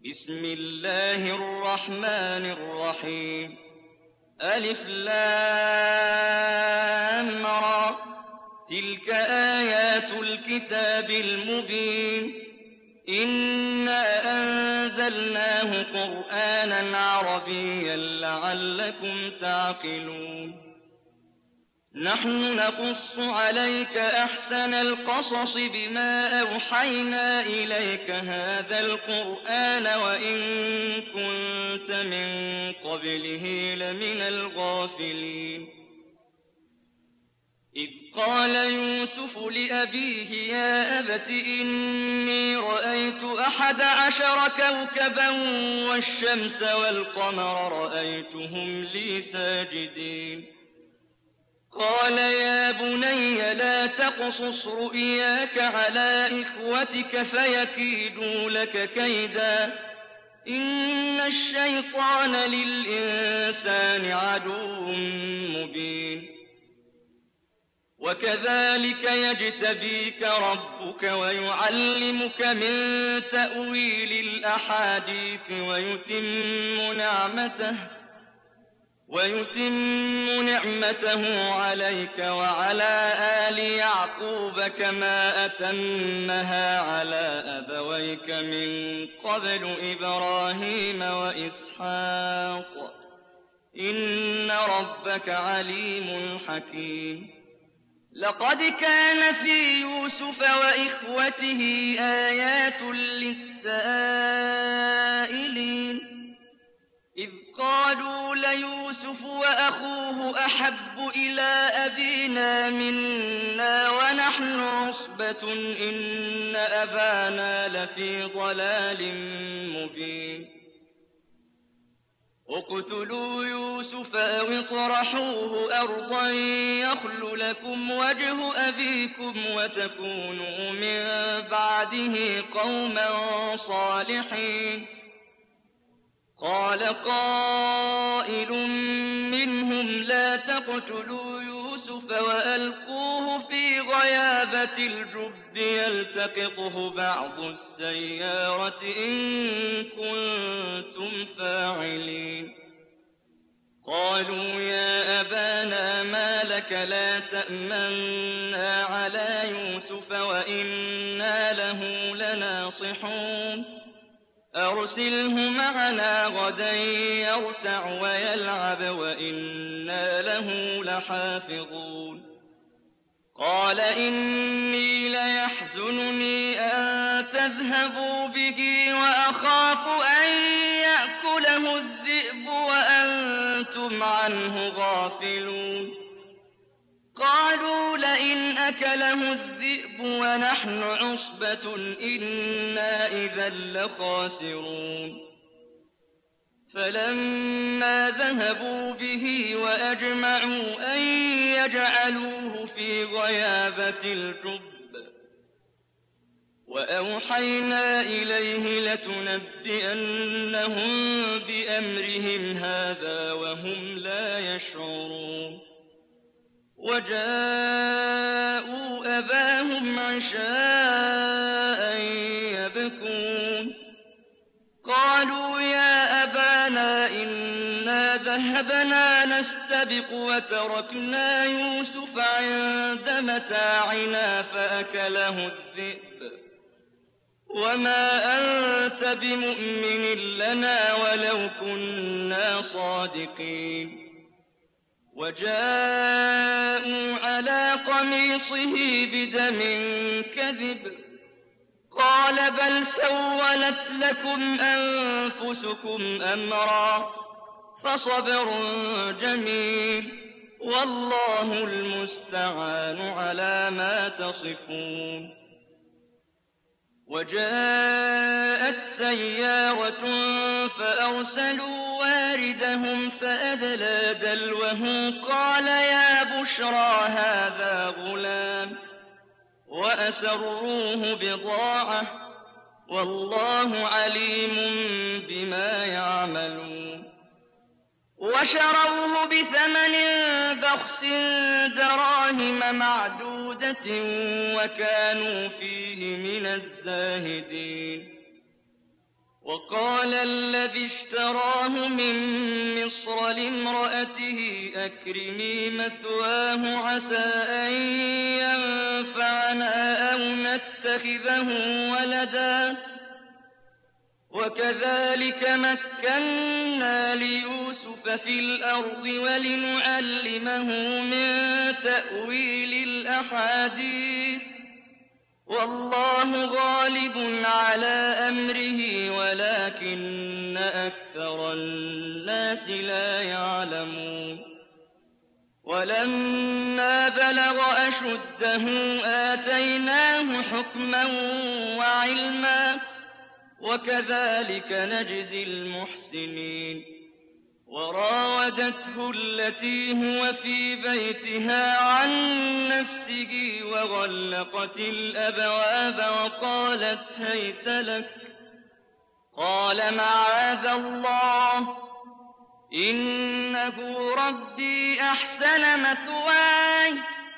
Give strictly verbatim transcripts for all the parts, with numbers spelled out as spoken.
بسم الله الرحمن الرحيم ألف لام را تلك آيات الكتاب المبين إنا أنزلناه قرآنا عربيا لعلكم تعقلون نحن نقص عليك أحسن القصص بما أوحينا إليك هذا القرآن وإن كنت من قبله لمن الغافلين إذ قال يوسف لأبيه يا أبت إني رأيت أحد عشر كوكبا والشمس والقمر رأيتهم لي ساجدين قال يا بني لا تقصص رؤياك على إخوتك فيكيدوا لك كيدا إن الشيطان للإنسان عدو مبين وكذلك يجتبيك ربك ويعلمك من تأويل الأحاديث ويتم نعمته ويتم نعمته عليك وعلى آل يعقوب كما أتمها على أبويك من قبل إبراهيم وإسحاق إن ربك عليم حكيم لقد كان في يوسف وإخوته آيات للسائلين إذ قالوا ليوسف وأخوه أحب إلى أبينا منا ونحن عصبة إن أبانا لفي ضلال مبين اقتلوا يوسف أو اطرحوه أرضا يخل لكم وجه أبيكم وتكونوا من بعده قوما صالحين قال قائل منهم لا تقتلوا يوسف وألقوه في غيابة الجب يلتقطه بعض السيارة إن كنتم فاعلين قالوا يا أبانا ما لك لا تأمنا على يوسف وإنا له لناصحون أرسله معنا غدا يرتع ويلعب وإنا له لحافظون قال إني ليحزنني أن تذهبوا به وأخاف أن يأكله الذئب وأنتم عنه غافلون قالوا لئن أكله الذئب ونحن عصبة إنا إذا لخاسرون فلما ذهبوا به وأجمعوا أن يجعلوه في غيابة الجب وأوحينا إليه لتنبئنهم بأمرهم هذا وهم لا يشعرون وجاءوا أباهم عشاء يبكون قالوا يا أبانا إنا ذهبنا نستبق وتركنا يوسف عند متاعنا فأكله الذئب وما أنت بمؤمن لنا ولو كنا صادقين وجاءوا على قميصه بدم كذب قال بل سولت لكم أنفسكم أمرا فصبر جميل والله المستعان على ما تصفون وجاءت سيارة فأرسلوا واردهم فأدلى دلوه قال يا بشرى هذا غلام وأسروه بضاعة والله عليم بما يعملون وشروه بثمن بخس دراهم معدودة وكانوا فيه من الزاهدين وقال الذي اشتراه من مصر لامرأته أكرمي مثواه عسى أن ينفعنا أو نتخذه ولدا وكذلك مكنا ليوسف في الأرض ولنعلمه من تأويل الأحاديث والله غالب على أمره ولكن أكثر الناس لا يعلمون ولما بلغ أشده آتيناه حكما وعلما وكذلك نجزي المحسنين وراودته التي هو في بيتها عن نفسه وغلقت الأبواب وقالت هيت لك قال معاذ الله إنه ربي أحسن مثواي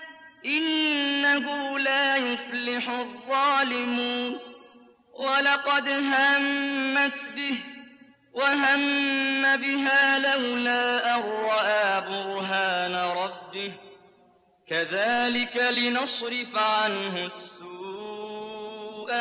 إنه لا يفلح الظالمون ولقد همت به وهم بها لولا أن رأى برهان ربه كذلك لنصرف عنه السوء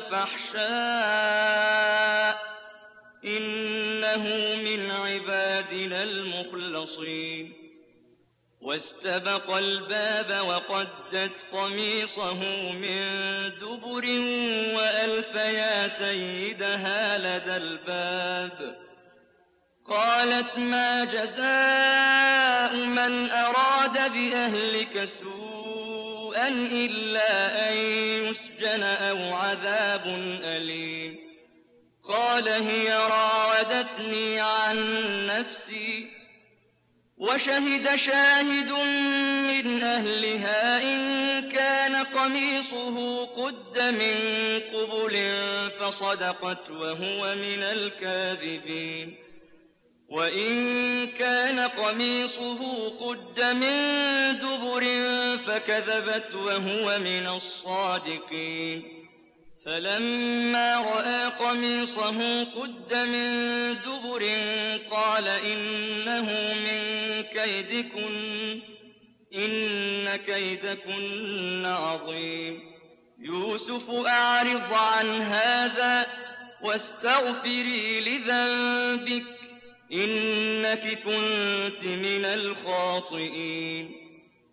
والفحشاء إنه من عبادنا المخلصين واستبق الباب وقدت قميصه من دبر وألف يا سيدها لدى الباب قالت ما جزاء من أراد بأهلك سوءا إلا أن يسجن أو عذاب أليم قال هي راودتني عن نفسي وشهد شاهد من أهلها إن كان قميصه قد من قبل فصدقت وهو من الكاذبين وإن كان قميصه قد من دبر فكذبت وهو من الصادقين فلما رأى قميصه قد من دبر قال إنه من كيدكن إن كيدكن عظيم يوسف أعرض عن هذا واستغفري لذنبك إنك كنت من الخاطئين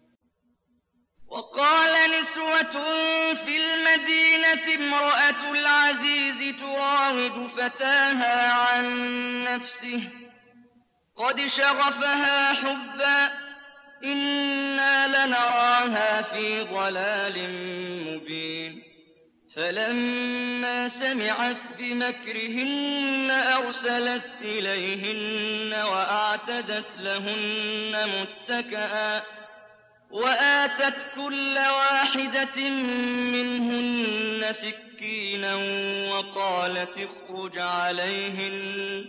وقال نسوة في المدينة امرأة العزيز تراود فتاها عن نفسه قد شغفها حبا إنا لنراها في ضلال مبين فلما سمعت بمكرهن أرسلت إليهن وأعتدت لهن متكئا وآتت كل واحدة منهن سكينا وقالت اخرج عليهن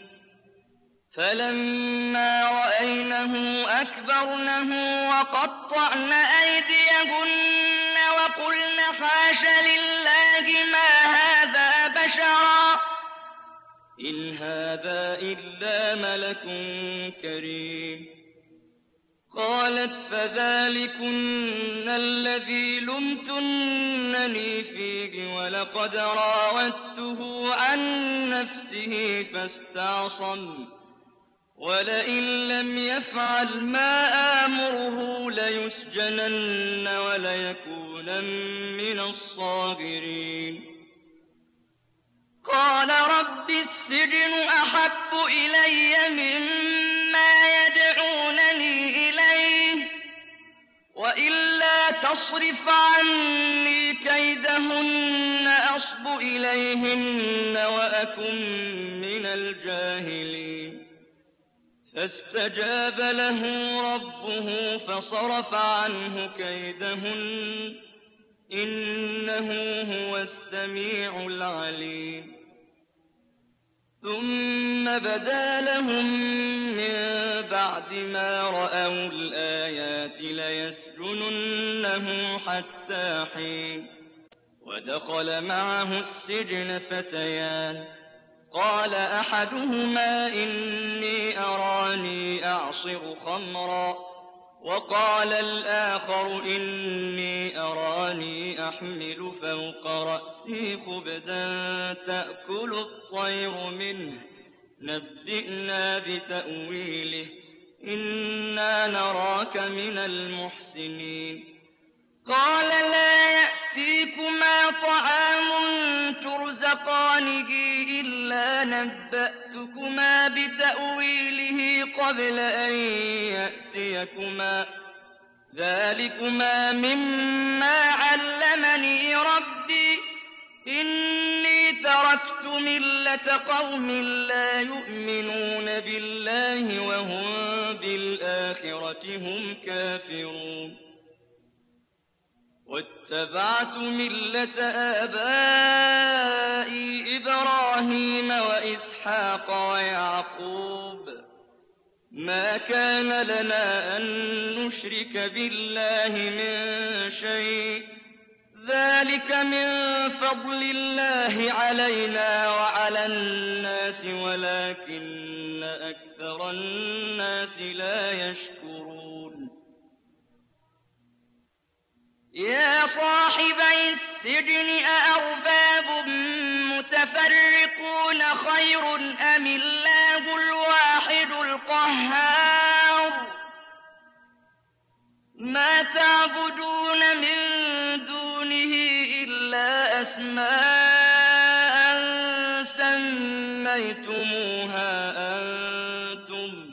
فلما رأينه أكبرنه وقطعن أيديهن وقلن حاش لله ما هذا بشرا إن هذا إلا ملك كريم قالت فذلكن الذي لمتنني فيه ولقد راودته عن نفسه فاستعصم ولئن لم يفعل ما آمره ليسجنن وليكونن من الصاغرين قال رب السجن أحب إلي مما يدعونني إليه وإلا تصرف عني كيدهن أصب إليهن وأكن من الجاهلين فاستجاب له ربه فصرف عنه كيدهن إنه هو السميع العليم ثم بدا لهم من بعد ما رأوا الآيات ليسجننه حتى حين ودخل معه السجن فتيان قال أحدهما إني أراني أعصر خمرا وقال الآخر إني أراني أحمل فوق رأسي خبزا تأكل الطير منه نبئنا بتأويله إنا نراك من المحسنين. قال لا يأتيكما طعام ترزقانه إلا نبأتكما بتأويله قبل أن يأتيكما ذلكما مما علمني ربي إني تركت ملة قوم لا يؤمنون بالله وهم بالآخرة هم كافرون واتبعت ملة آبائي إبراهيم وإسحاق ويعقوب ما كان لنا أن نشرك بالله من شيء ذلك من فضل الله علينا وعلى الناس ولكن أكثر الناس لا يشكرون. يا صاحبي السجن أأرباب متفرقون خير أم الله الواحد القهار ما تعبدون من دونه إلا أسماء سميتموها أنتم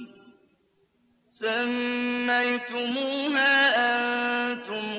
سميتموها أنتم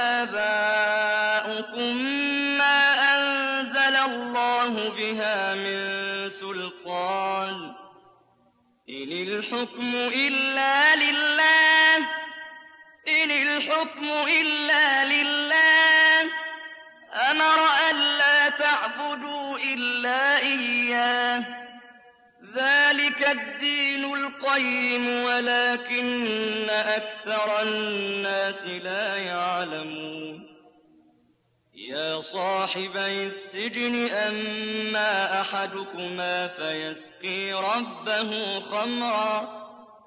وآباؤكم ما أنزل الله بها من سلطان إن الحكم إلا لله إن الحكم إلا لله أمر ألا تعبدوا إلا إياه ذلك الدين القيم ولكن أكثر الناس لا يعلمون. يا صاحبي السجن أما أحدكما فيسقي ربه خمرا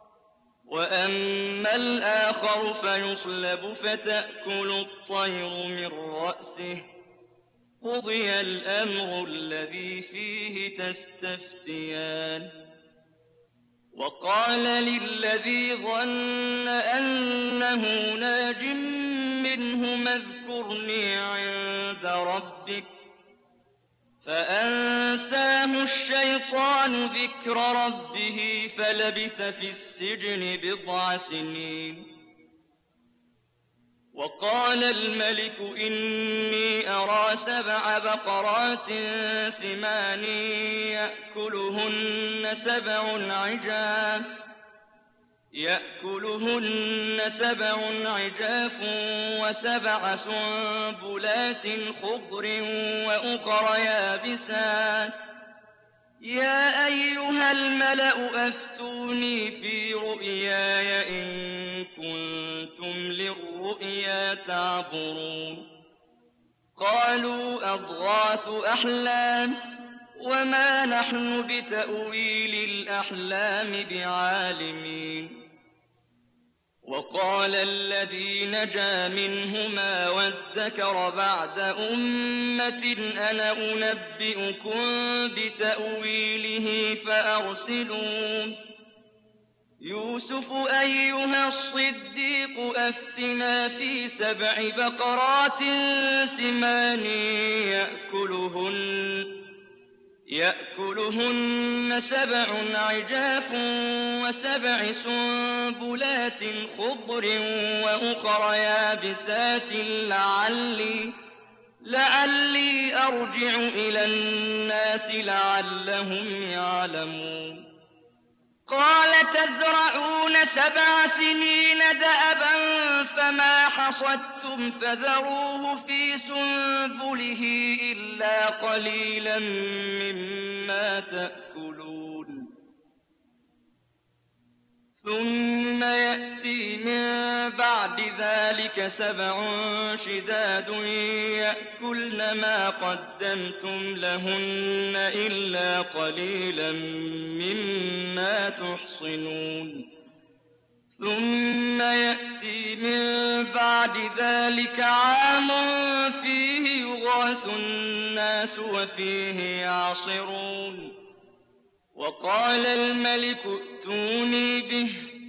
وأما الآخر فيصلب فتأكل الطير من رأسه قضي الأمر الذي فيه تستفتيان. وقال للذي ظن أنه ناج منهما اذكرني عند ربك فأنساه الشيطان ذكر ربه فلبث في السجن بضع سنين. وقال الملك إني أرى سبع بقرات سمان يأكلهن سبع عجاف يأكلهن سبع عجاف وسبع سنبلات خضر وأخر يابسات يا أيها الملأ أفتوني في رؤياي إن كنتم للرؤيا تعبرون. قالوا أضغاث أحلام وما نحن بتأويل الأحلام بعالمين. وقال الذي نجا منهما وادكر بعد أمة أنا أنبئكم بتأويله فأرسلون. يوسف أيها الصديق أفتنا في سبع بقرات سمان يأكلهن يأكلهن سبع عجاف وسبع سنبلات خضر وأخر يابسات لعلي لعلي أرجع إلى الناس لعلهم يعلمون. قال تزرعون سبع سنين دأبا فما حصدتم فذروه في سنبله إلا قليلا مما تأكلون ثم يأتي من بعد ذلك سبع شداد يأكلن ما قدمتم لهن إلا قليلا مما تحصنون ثم يأتي من بعد ذلك عام فيه يغاث الناس وفيه يعصرون وقال الملك ائتوني به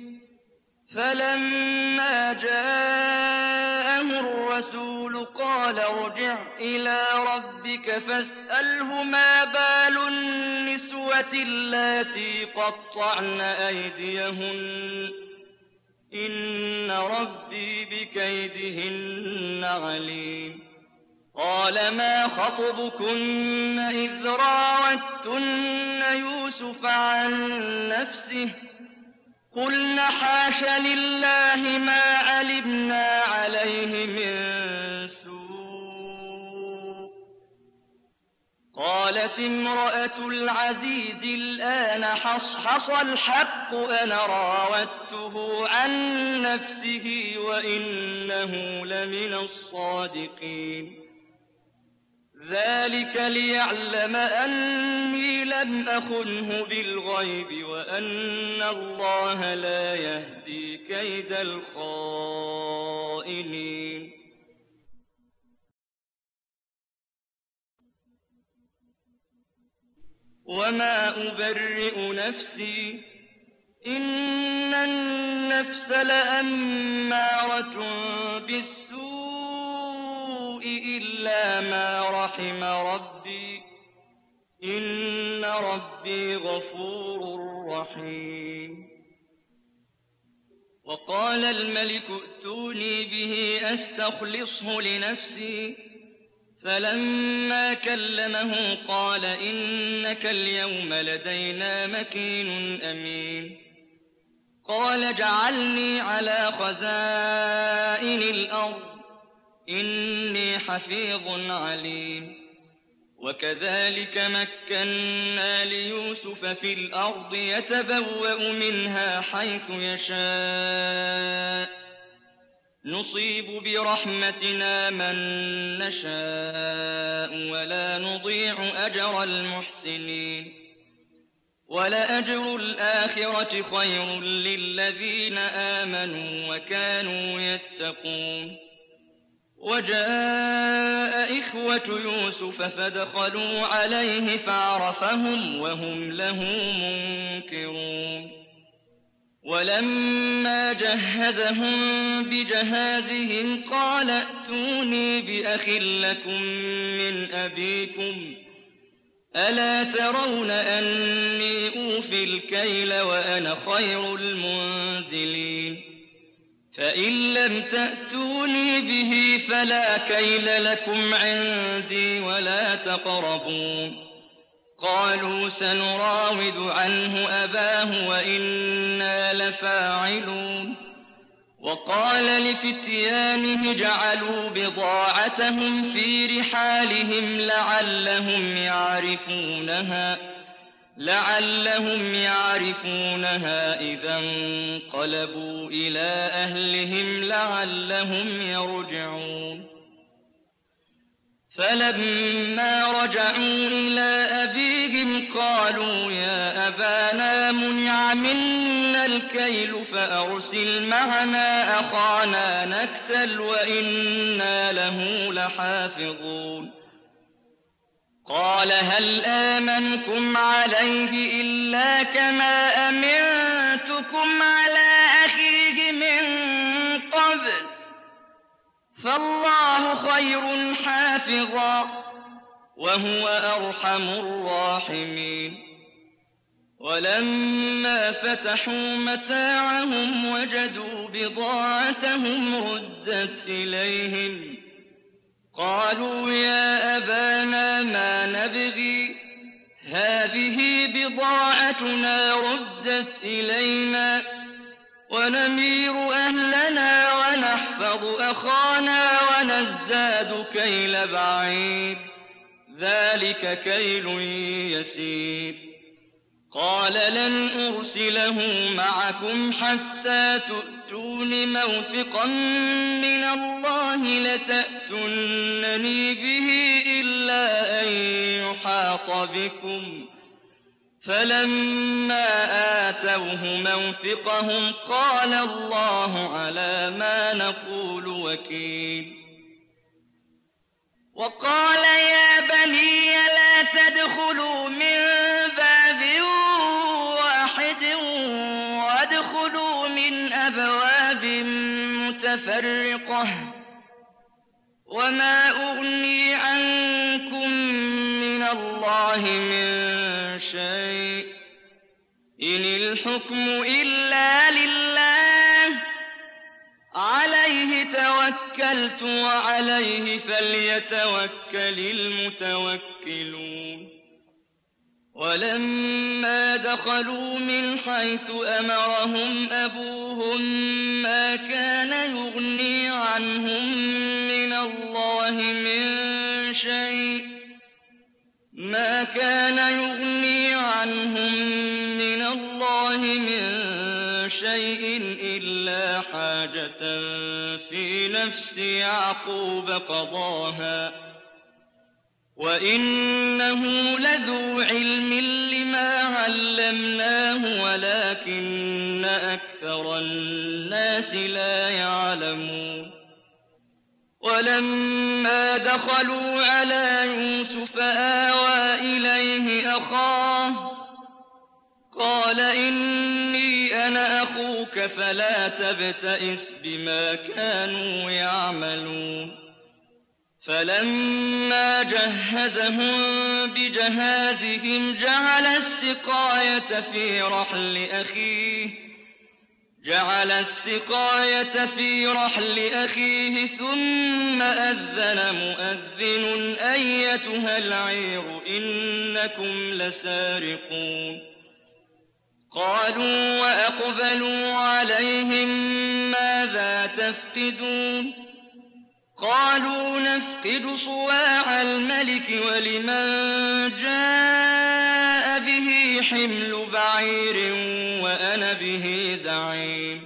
فلما جاءه الرسول قال ارجع إلى ربك فاسأله ما بال النسوة اللاتي قطعن أيديهن إن ربي بكيدهن عليم قال ما خطبكن إذ راوتن يوسف عن نفسه قلن حاش لله ما علمنا عليه من سوء قالت امرأة العزيز الآن حصحص الحق أنا راودته عن نفسه وإنه لمن الصادقين ذلك ليعلم أني لم أخنه بالغيب وأن الله لا يهدي كيد الخائنين وما أبرئ نفسي إن النفس لأمارة بالسوء إلا ما رحم ربي إن ربي غفور رحيم وقال الملك ائتوني به أستخلصه لنفسي فلما كلمه قال إنك اليوم لدينا مكين أمين قال اجعلني على خزائن الأرض إني حفيظ عليم وكذلك مكنا ليوسف في الأرض يتبوأ منها حيث يشاء نصيب برحمتنا من نشاء ولا نضيع أجر المحسنين ولأجر الآخرة خير للذين آمنوا وكانوا يتقون وجاء إخوة يوسف فدخلوا عليه فعرفهم وهم له منكرون ولما جهزهم بجهازهم قال ائتوني بأخ لكم من أبيكم ألا ترون أني أوفي الكيل وأنا خير المنزلين فإن لم تأتوني به فلا كيل لكم عندي ولا تقربون قالوا سنراود عنه أباه وإنا لفاعلون وقال لفتيانه جعلوا بضاعتهم في رحالهم لعلهم يعرفونها لعلهم يعرفونها إذا انقلبوا إلى أهلهم لعلهم يرجعون فلما رجعوا إلى أبيهم قالوا يا أبانا منع منا الكيل فأرسل معنا أخانا نكتل وإنا له لحافظون قال هل آمنكم عليه إلا كما أمنتكم على أخيه من قبل فالله خير حافظا وهو أرحم الراحمين ولما فتحوا متاعهم وجدوا بضاعتهم ردت إليهم قالوا يا أبانا ما نبغي هذه بضاعتنا ردت إلينا ونمير أهلنا ونحفظ أخانا ونزداد كيل بعير ذلك كيل يسير قال لن أرسله معكم حتى تؤتون موثقا من الله لتأتونني به إلا أن يحاط بكم. فلما آتوه موثقهم قال الله على ما نقول وكيل. وقال يا بني لا تدخلوا من باب واحد وادخلوا من أبواب متفرقة وما أغني عنكم من الله من شيء إن الحكم إلا لله عليه توكلت وعليه فليتوكل المتوكلون. ولما دخلوا من حيث أمرهم أبوهم ما كان يغني عنهم من الله من شيء ما كان يغني عنهم من الله من شيء إلا حاجة في نفس يعقوب قضاها وإنه لذو علم لما علمناه ولكن أكثر الناس لا يعلمون. ولما دخلوا على يوسف آوى إليه أخاه قال إني أنا أخوك فلا تبتئس بما كانوا يعملون. فلما جهزهم بجهازهم جعل السقاية في رحل أخيه جعل السقاية في رحل أخيه ثم أذن مؤذن أيتها العير إنكم لسارقون. قالوا وأقبلوا عليهم ماذا تفقدون قالوا نفقد صواع الملك ولمن جاء به حمل بعير وأنا به زعيم.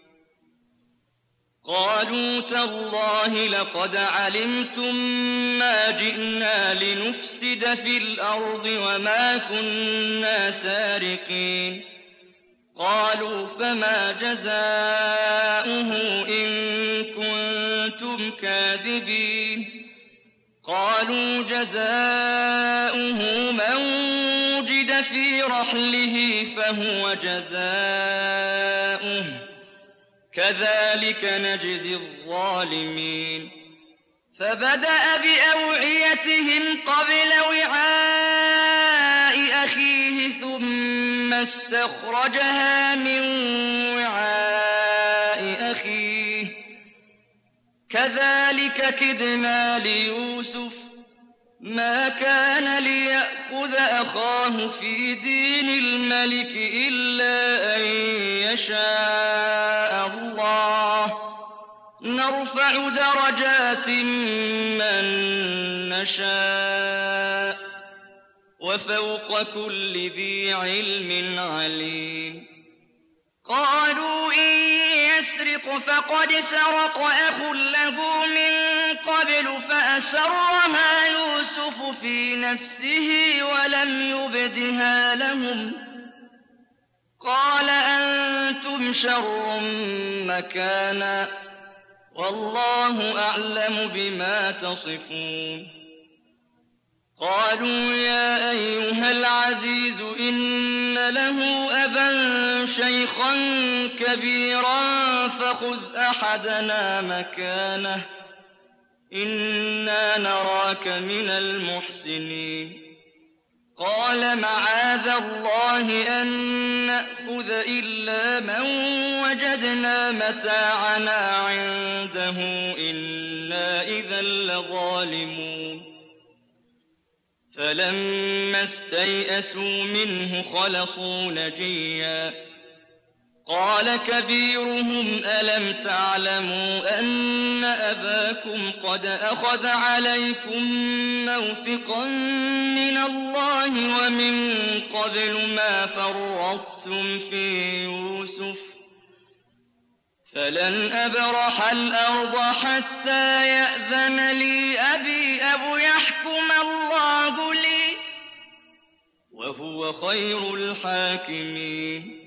قالوا تالله لقد علمتم ما جئنا لنفسد في الأرض وما كنا سارقين. قالوا فما جزاؤه إن كنتم كاذبين. قالوا جزاؤه من وجد في رحله فهو جزاؤه كذلك نجزي الظالمين. فبدأ بأوعيتهم قبل وعاء أخيه ثم استخرجها من وعاء أخيه كذلك كدنا ليوسف ما كان ليأخذ أخاه في دين الملك إلا أن يشاء الله نرفع درجات من نشاء وفوق كل ذي علم عليم. قالوا إن يسرق فقد سرق أخ له من قبل فأسرها يوسف في نفسه ولم يبدها لهم. قال أنتم شر مكانا والله أعلم بما تصفون. قالوا يا أيها العزيز إن له أبا شيخا كبيرا فخذ أحدنا مكانه إنا نراك من المحسنين. قال معاذ الله أن نأخذ إلا من وجدنا متاعنا عنده إنا إذا لظالمون. فلما استيئسوا منه خلصوا نجيا قال كبيرهم ألم تعلموا أن أباكم قد أخذ عليكم موثقا من الله ومن قبل ما فرطتم في يوسف فلن أبرح الأرض حتى يأذن لي أبي أو يحكم الله لي وهو خير الحاكمين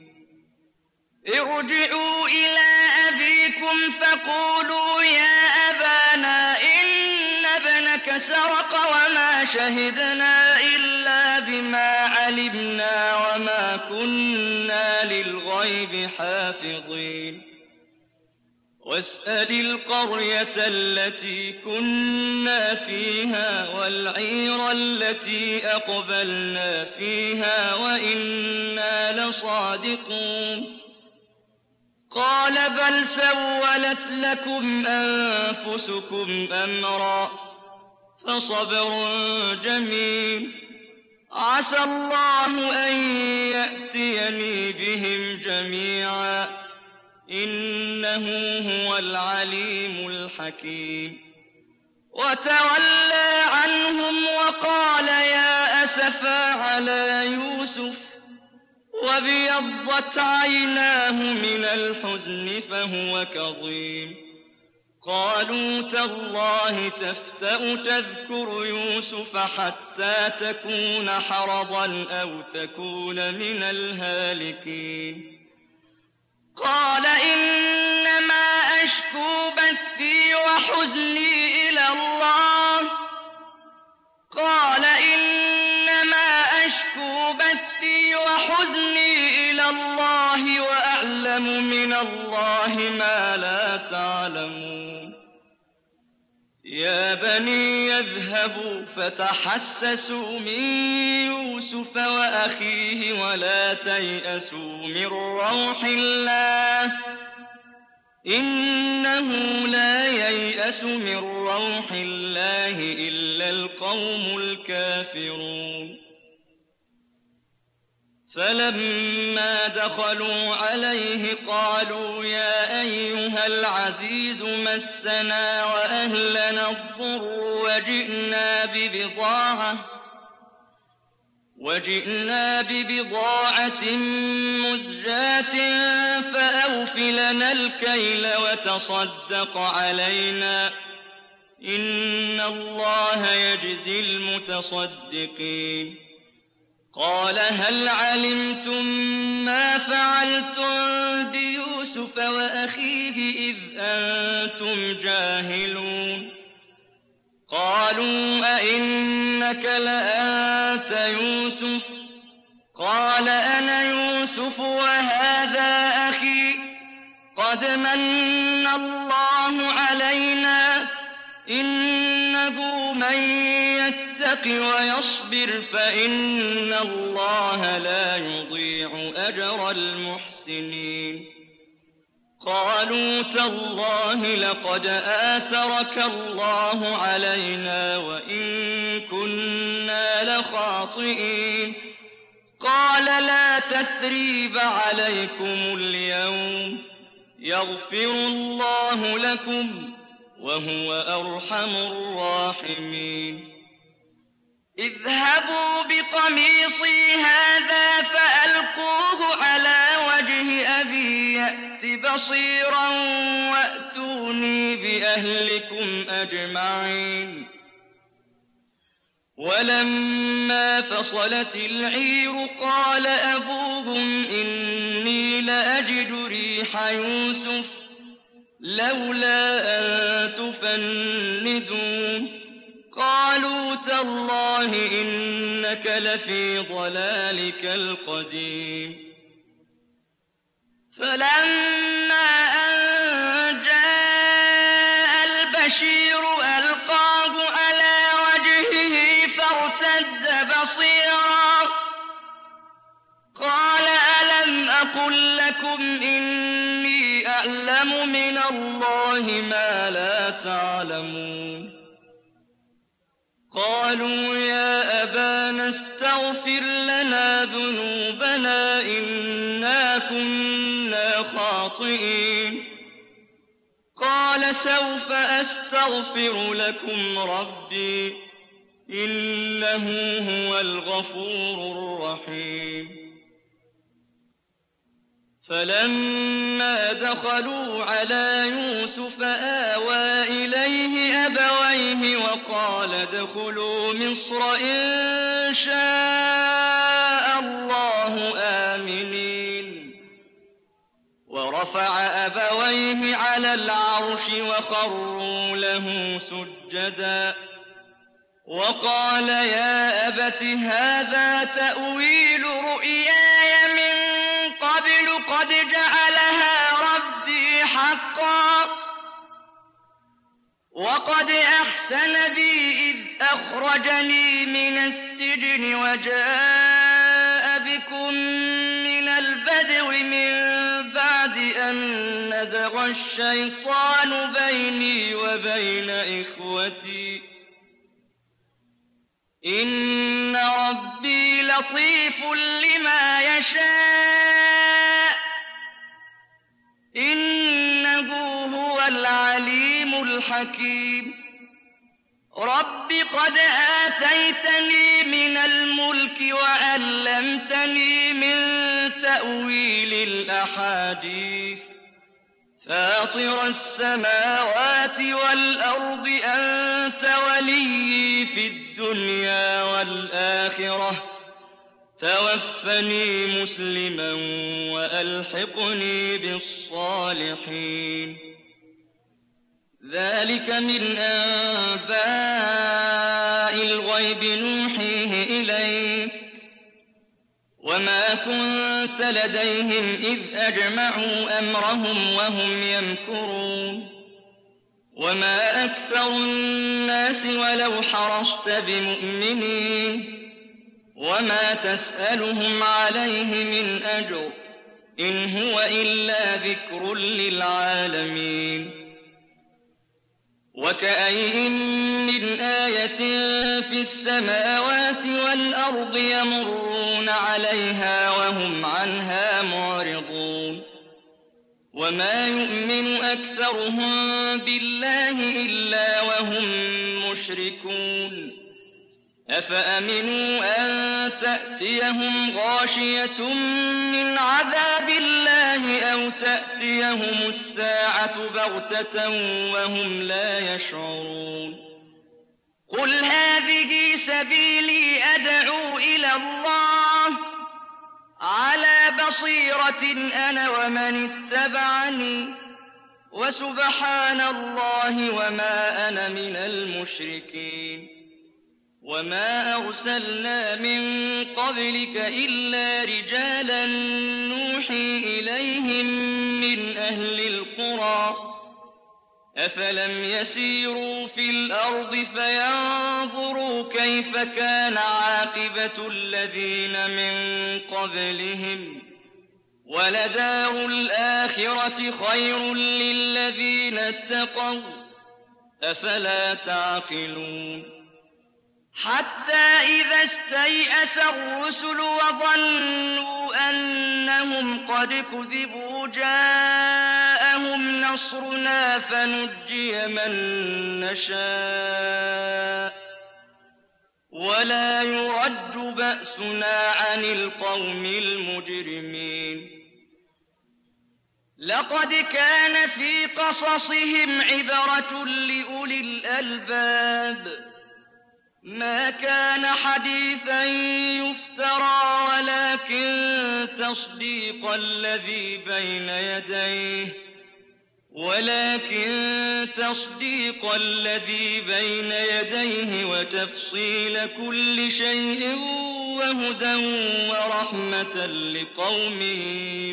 ارجعوا إلى أبيكم فقولوا يا أبانا إن ابنك سرق وما شهدنا إلا بما علمنا وما كنا للغيب حافظين واسأل القرية التي كنا فيها والعير التي أقبلنا فيها وإنا لصادقون قال بل سولت لكم أنفسكم أمرا فصبر جميل عسى الله أن يأتيني بهم جميعا إنه هو العليم الحكيم وتولى عنهم وقال يا أسفا على يوسف وابيضت عيناه من الحزن فهو كظيم قالوا تالله تفتأ تذكر يوسف حتى تكون حرضا أو تكون من الهالكين قال إنما أشكو بثي وحزني إلى الله قال إنما أشكو بثي وحزني إلى الله وأعلم من الله ما لا تعلمون يا بني يذهبوا فتحسسوا من يوسف وأخيه ولا تيأسوا من روح الله إنه لا ييأس من روح الله إلا القوم الكافرون فلما دخلوا عليه قالوا يا أيها العزيز مسنا وأهلنا الضر وجئنا ببضاعة وجئنا ببضاعة مزجاة فأوف لنا الكيل وتصدق علينا إن الله يجزي المتصدقين قال هل علمتم ما فعلتم بيوسف وأخيه إذ أنتم جاهلون قالوا أئنك لأنت يوسف قال أنا يوسف وهذا أخي قد من الله علينا إنه من يتق ويصبر فإن الله لا يضيع أجر المحسنين قالوا تالله لقد آثرك الله علينا وإن كنا لخاطئين قال لا تثريب عليكم اليوم يغفر الله لكم وهو أرحم الراحمين اذهبوا بقميصي هذا فألقوه على وجه أبي يأت بصيرا وأتوني بأهلكم أجمعين ولما فصلت العير قال أبوهم إني لأجد ريح يوسف لولا أن تفندون قالوا تالله إنك لفي ضلالك القديم فلما أن جاء البشير ألقاه على وجهه فارتد بصيرا قال ألم أقل لكم إني أعلم من الله ما لا تعلمون قالوا يا أبانا استغفر لنا ذنوبنا إنا كنا الخاطئين قال سوف أستغفر لكم ربي إنه هو الغفور الرحيم فلما دخلوا على يوسف آوى إليه أبويه وقال ادخلوا مصر إن شاء الله آمنين ورفع أبويه على العرش وخروا له سجدا وقال يا أبت هذا تأويل رؤياي من قبل قد جعلها ربي حقا وقد أحسن بي إذ أخرجني من السجن وجاء بكم من البدو من بعد أن نزغ الشيطان بيني وبين إخوتي إن ربي لطيف لما يشاء إنه هو العليم الحكيم رب قد آتيتني من الملك وعلمتني من تأويل الأحاديث فاطر السماوات والأرض أنت وليي في الدنيا والآخرة توفني مسلما وألحقني بالصالحين ذلك من أنباء الغيب نوحيه إليك وما كنت لديهم إذ أجمعوا أمرهم وهم يمكرون وما أكثر الناس ولو حرصت بمؤمنين وما تسألهم عليه من أجر إن هو إلا ذكر للعالمين وكأين من آية في السماوات والأرض يمرون عليها وهم عنها معرضون وما يؤمن أكثرهم بالله إلا وهم مشركون أفأمنوا أن تأتيهم غاشية من عذاب الله أو تأتيهم الساعة بغتة وهم لا يشعرون قل هذه سبيلي أدعو إلى الله على بصيرة أنا ومن اتبعني وسبحان الله وما أنا من المشركين وما أرسلنا من قبلك إلا رجالا نوحي إليهم من أهل القرى أفلم يسيروا في الأرض فينظروا كيف كان عاقبة الذين من قبلهم ولدار الآخرة خير للذين اتقوا أفلا تعقلون حتى إذا استيأس الرسل وظنوا أنهم قد كذبوا جاءهم نصرنا فنجي من نشاء ولا يرد بأسنا عن القوم المجرمين لقد كان في قصصهم عبرة لأولي الألباب ما كان حديثا يفترى ولكن تصديق الذي بين يديه ولكن تصديق الذي بين يديه وتفصيل كل شيء وهدى ورحمة لقوم